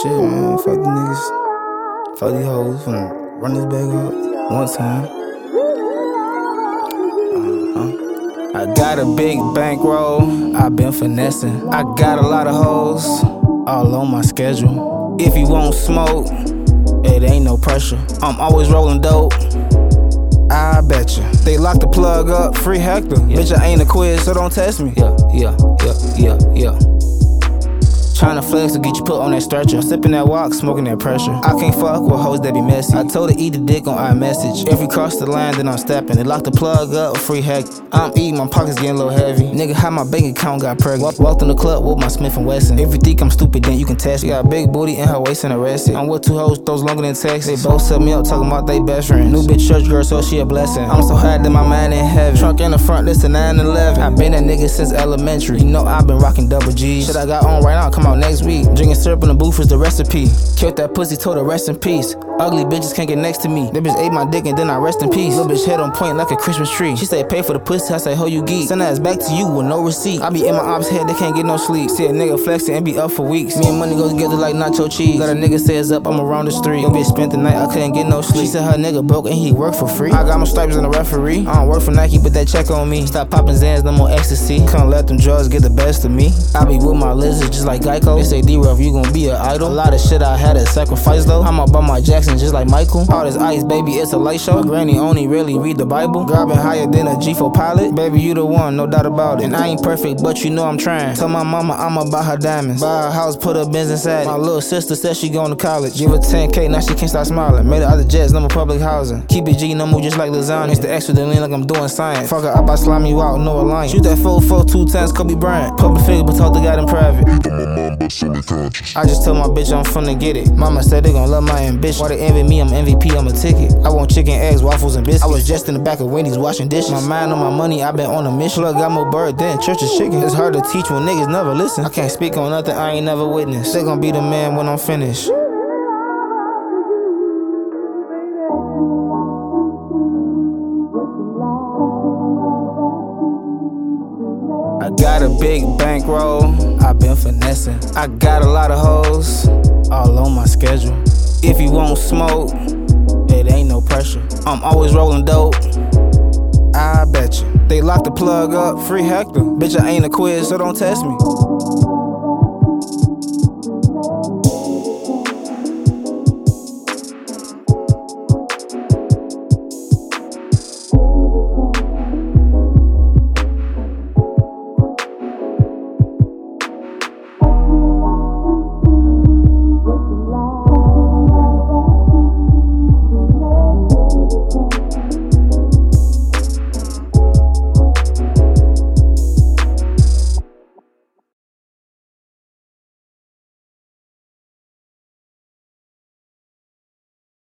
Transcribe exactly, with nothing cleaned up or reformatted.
shit, man. Fuck these niggas. Fuck these hoes. Finna run this bag up one time. Uh-huh. I got a big bankroll. I been finessing. I got a lot of hoes all on my schedule. If you want smoke, it ain't no pressure. I'm always rolling dope. I bet you. They lock the plug up, free Hector. Yeah. Bitch, I ain't a quiz, so don't test me. Yeah, yeah, yeah, yeah, yeah. Tryna flex to get you put on that stretcher. Sipping that walk, smoking that pressure. I can't fuck with hoes that be messy. I told her eat the dick on iMessage. If we cross the line, then I'm stepping. They lock the plug up, free heck. I'm eating, my pockets getting a little heavy. Nigga, how my bank account got pregnant. Walk, walked in the club with my Smith and Wesson. If you think I'm stupid, then you can test me. She got a big booty in her waist and arrested. I'm with two hoes, those longer than text. They both set me up, talking about they best friends. New bitch church girl, so she a blessing. I'm so high that my mind in heaven. Trunk in the front, this a nine eleven. I been that nigga since elementary. You know I been rocking double G's. Shit I got on right now, come out next week. Drinking syrup in the booth is the recipe. Killed that pussy, told her rest in peace. Ugly bitches can't get next to me. That bitch ate my dick and then I rest in peace. Little bitch head on point like a Christmas tree. She said pay for the pussy, I say ho you geek. Send that ass back to you with no receipt. I be in my ops head, they can't get no sleep. See a nigga flexing and be up for weeks. Me and money go together like nacho cheese. Got a nigga says up, I'm around the street. Yo bitch spent the night, I couldn't get no sleep. She said her nigga broke and he work for free. I got my stripes and a referee. I don't work for Nike, but that check on me. Stop popping Zans, no more ecstasy. Can't let them drugs get the best of me. I be with my lizards just like Geico. They say D-Ruff, you gon' be an idol. A lot of shit I had to sacrifice though. I'm up by my Jackson just like Michael. All this ice, baby, it's a light show. My granny only really read the Bible. Grabbing higher than a G four pilot. Baby, you the one, no doubt about it. And I ain't perfect, but you know I'm trying. Tell my mama I'ma buy her diamonds. Buy her house, put her Benz inside. My little sister said she going to college. Give her ten K, now she can't stop smiling. Made her out of jets, no more public housing. Keep it G, no more just like lasagna. It's the extra the lean like I'm doing science. Fuck her up, I slime you out, no alliance. Shoot that four four two times, Kobe Bryant. Public figure, but talk to God in private. I just told my bitch I'm finna get it. Mama said they gon' love my ambition. Why they envy me, I'm M V P, I'm a ticket. I want chicken, eggs, waffles, and biscuits. I was just in the back of Wendy's washing dishes. My mind on my money, I been on a mission. Plug got more bird than church's chicken. It's hard to teach when niggas never listen. I can't speak on nothing I ain't never witnessed. They gon' be the man when I'm finished. I got a big bankroll, I been finessing. I got a lot of hoes, all on my schedule. If you want smoke, it ain't no pressure. I'm always rolling dope, I bet you. They lock the plug up, free Hector. Bitch, I ain't a quiz, so don't test me.